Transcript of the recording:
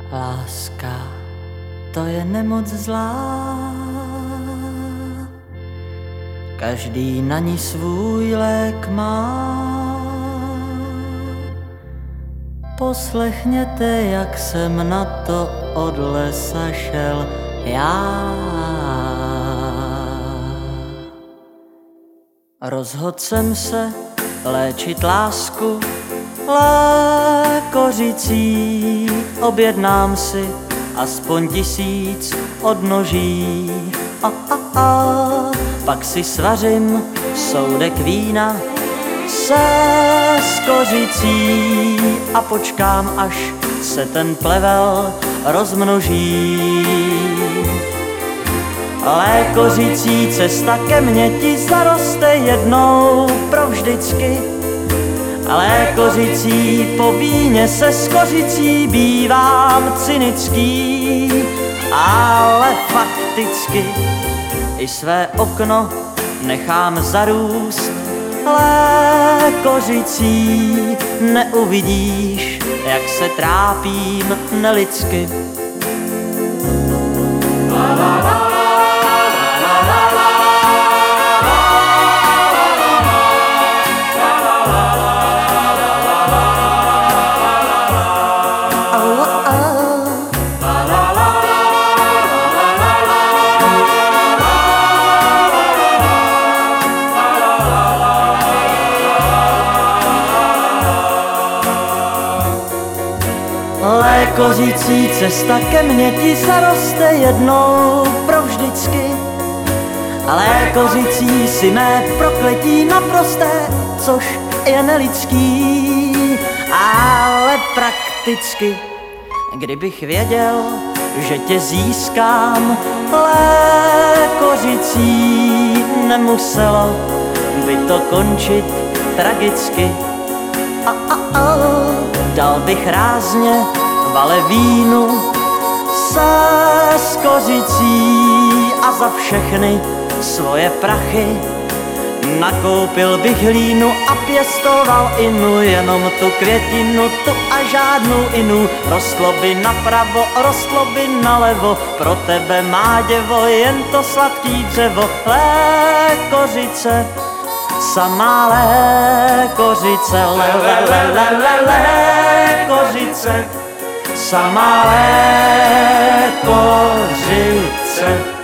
Láska, to je nemoc zlá, každý na ní svůj lék má. Poslechněte, jak jsem na to od lesa šel já. Rozhodl jsem se léčit lásku lékořicí, objednám si aspoň 1000 odnoží. Pak si svařím soudek vína se skořicí a počkám, až se ten plevel rozmnoží. Lékořicí cesta ke mně ti zaroste jednou provždycky. Lékořicí po víně se skořicí bývám cynický, ale fakticky i své okno nechám zarůst lékořicí. Neuvidíš, jak se trápím nelidsky. Lékořicí cesta ke mně ti zaroste jednou provždycky. Lékořicí si mé prokletí naprosté, což je nelidský, ale prakticky. Kdybych věděl, že tě získám lékořicí, nemuselo by to končit tragicky. Dal bych rázně valevínu se skořicí a za všechny svoje prachy nakoupil bych hlínu a pěstoval inu, jenom tu květinu, tu a žádnou inu. Rostlo by napravo, rostlo by nalevo, pro tebe má děvo, jen to sladký dřevo. Lékořice, samá lékořice, lékořice, samá lékořice.